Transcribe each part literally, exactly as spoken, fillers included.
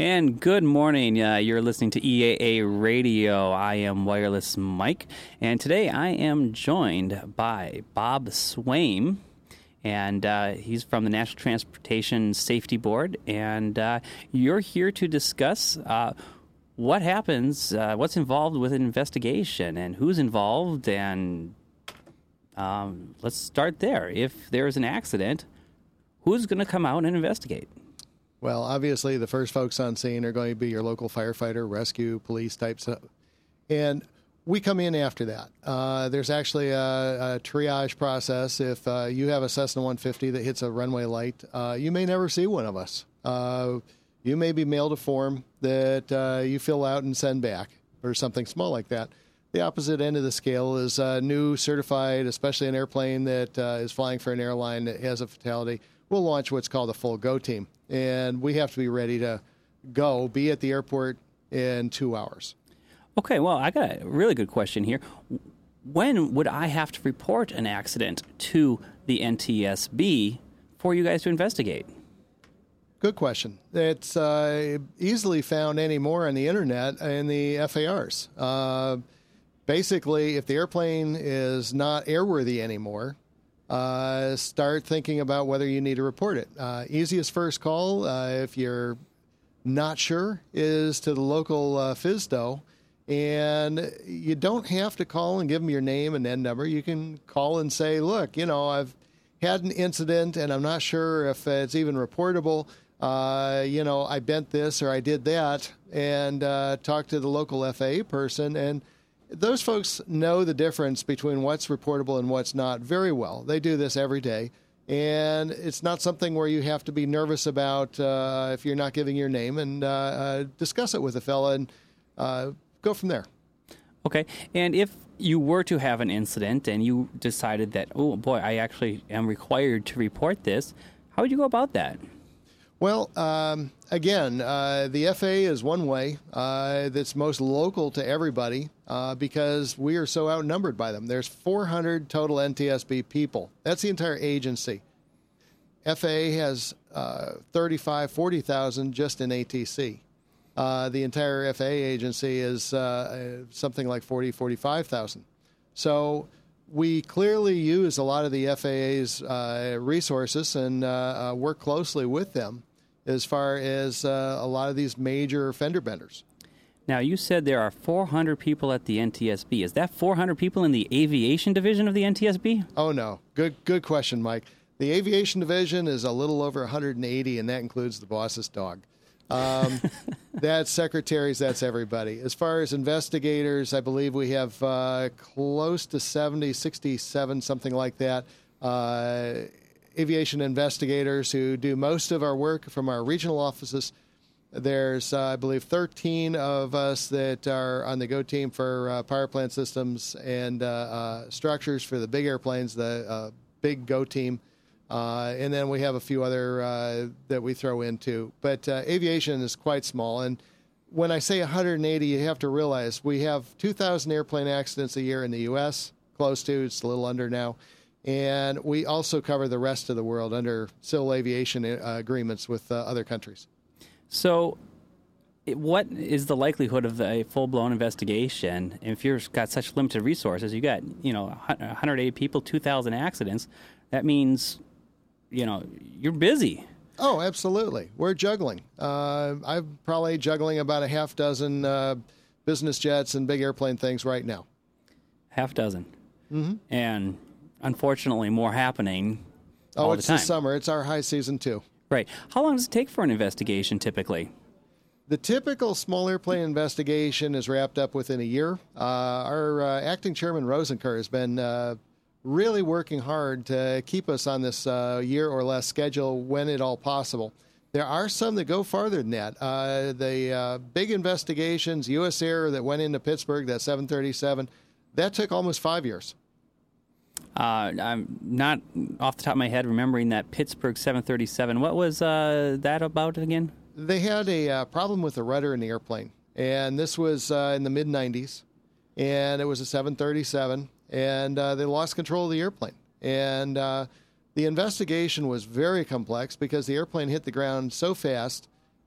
And good morning. Uh, you're listening to E A A Radio. I am Wireless Mike, and today I am joined by Bob Swaim, and uh, he's from the National Transportation Safety Board, and uh, you're here to discuss uh, what happens, uh, what's involved with an investigation, and who's involved, and um, let's start there. If there's an accident, who's going to come out and investigate? Well, obviously, the first folks on scene are going to be your local firefighter, rescue, police type stuff. And we come in after that. Uh, there's actually a, a triage process. If uh, you have a Cessna one fifty that hits a runway light, uh, you may never see one of us. Uh, you may be mailed a form that uh, you fill out and send back, or something small like that. The opposite end of the scale is a new certified, especially an airplane that uh, is flying for an airline that has a fatality. We'll launch what's called a full go team. And we have to be ready to go, be at the airport in two hours. Okay, well, I got a really good question here. When would I have to report an accident to the N T S B for you guys to investigate? Good question. It's uh, easily found anymore on the internet and the F A Rs. Uh, basically, if the airplane is not airworthy anymore, Uh, start thinking about whether you need to report it. Uh, easiest first call, uh, if you're not sure, is to the local uh, F S D O. And you don't have to call and give them your name and N number. You can call and say, look, you know, I've had an incident and I'm not sure if it's even reportable. Uh, you know, I bent this or I did that, and uh, talk to the local F A A person. And those folks know the difference between what's reportable and what's not very well. They do this every day, and it's not something where you have to be nervous about uh, if you're not giving your name, and uh, uh, discuss it with a fella and uh, go from there. Okay, and if you were to have an incident and you decided that, oh boy, I actually am required to report this, how would you go about that? Well, um, again, uh, the F A A is one way uh, that's most local to everybody uh, because we are so outnumbered by them. There's four hundred total N T S B people. That's the entire agency. F A A has uh, thirty-five, forty thousand just in A T C. Uh, the entire F A A agency is uh, something like forty, forty-five thousand. So we clearly use a lot of the F A A's uh, resources and uh, uh, work closely with them as far as uh, a lot of these major fender benders. Now, you said there are four hundred people at the N T S B. Is that four hundred people in the aviation division of the N T S B? Oh, no. Good good question, Mike. The aviation division is a little over one hundred eighty, and that includes the boss's dog. Um, that's secretaries, that's everybody. As far as investigators, I believe we have uh, close to seventy, sixty-seven, something like that. Uh, aviation investigators who do most of our work from our regional offices. There's, uh, I believe, thirteen of us that are on the GO team for uh, power plant systems and uh, uh, structures for the big airplanes, the uh, big GO team. Uh, and then we have a few other uh, that we throw in too. But uh, aviation is quite small. And when I say one hundred eighty, you have to realize we have two thousand airplane accidents a year in the U S, close to, it's a little under now. And we also cover the rest of the world under civil aviation uh, agreements with uh, other countries. So what is the likelihood of a full-blown investigation? If you've got such limited resources, you got, you know, one hundred eighty people, two thousand accidents, that means, you know, you're busy. Oh, absolutely. We're juggling. Uh, I'm probably juggling about a half dozen uh, business jets and big airplane things right now. Half dozen. Mm-hmm. And unfortunately, more happening oh, all it's the time. the summer. It's our high season, too. Right. How long does it take for an investigation, typically? The typical small airplane investigation is wrapped up within a year. Uh, our uh, acting chairman, Rosenker, has been uh, really working hard to keep us on this uh, year or less schedule when at all possible. There are some that go farther than that. Uh, the uh, big investigations, U S Air that went into Pittsburgh, that seven thirty-seven, that took almost five years. Uh, I'm not off the top of my head remembering that Pittsburgh seven thirty-seven. What was uh, that about again? They had a uh, problem with the rudder in the airplane, and this was uh, in the mid nineties, and it was a seven thirty-seven, and uh, they lost control of the airplane. And uh, the investigation was very complex because the airplane hit the ground so fast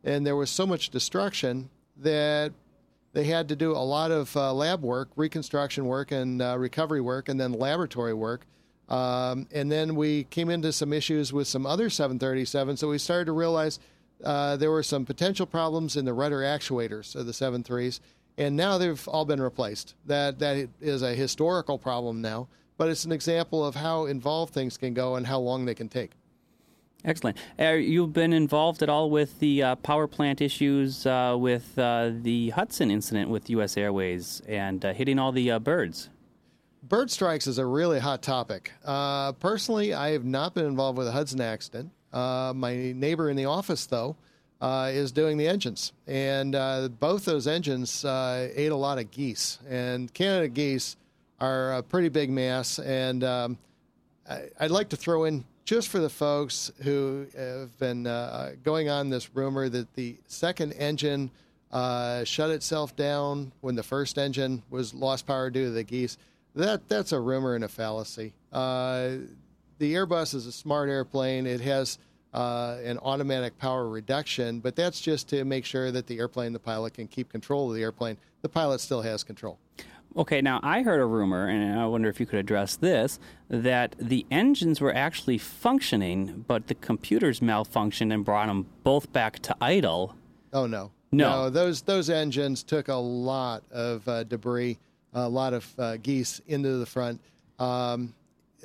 and there was so much destruction that they had to do a lot of uh, lab work, reconstruction work, and uh, recovery work, and then laboratory work. Um, and then we came into some issues with some other seven thirty-sevens, so we started to realize uh, there were some potential problems in the rudder actuators of the seven threes, and now they've all been replaced. That that is a historical problem now, but it's an example of how involved things can go and how long they can take. Excellent. Uh, you've been involved at all with the uh, power plant issues uh, with uh, the Hudson incident with U S Airways and uh, hitting all the uh, birds? Bird strikes is a really hot topic. Uh, personally, I have not been involved with a Hudson accident. Uh, my neighbor in the office, though, uh, is doing the engines. And uh, both those engines uh, ate a lot of geese. And Canada geese are a pretty big mass. And um, I, I'd like to throw in, just for the folks who have been uh, going on this rumor that the second engine uh, shut itself down when the first engine was lost power due to the geese. That that's a rumor and a fallacy. Uh, the Airbus is a smart airplane. It has uh, an automatic power reduction, but that's just to make sure that the airplane, the pilot, can keep control of the airplane. The pilot still has control. Okay, now I heard a rumor, and I wonder if you could address this, that the engines were actually functioning, but the computers malfunctioned and brought them both back to idle. Oh, no. No. No, those, those engines took a lot of uh, debris, a lot of uh, geese into the front. Um,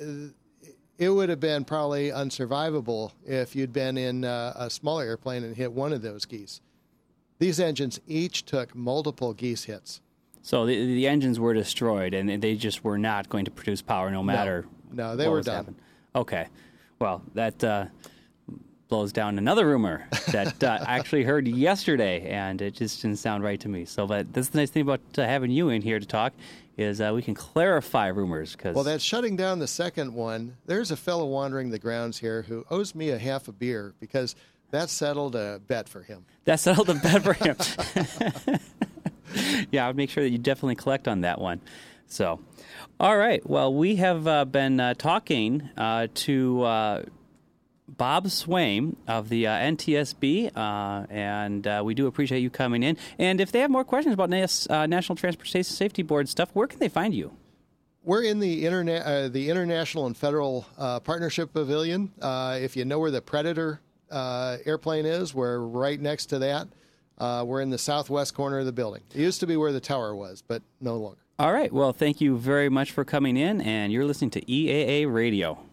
it would have been probably unsurvivable if you'd been in uh, a smaller airplane and hit one of those geese. These engines each took multiple geese hits. So the, the engines were destroyed, and they just were not going to produce power no matter No, no they what were was done. happening. Okay. Well, that uh, blows down another rumor that uh, I actually heard yesterday, and it just didn't sound right to me. So, but that's the nice thing about uh, having you in here to talk is uh, we can clarify rumors. Cause well, that's shutting down the second one. There's a fellow wandering the grounds here who owes me a half a beer because that settled a bet for him. That settled a bet for him. Yeah, I would make sure that you definitely collect on that one. So, all right. Well, we have uh, been uh, talking uh, to uh, Bob Swaim of the uh, N T S B, uh, and uh, we do appreciate you coming in. And if they have more questions about N A S, uh, National Transportation Safety Board stuff, where can they find you? We're in the interna- uh, the International and Federal uh, Partnership Pavilion. Uh, if you know where the Predator uh, airplane is, we're right next to that. Uh, we're in the southwest corner of the building. It used to be where the tower was, but no longer. All right. Well, thank you very much for coming in, and you're listening to E A A Radio.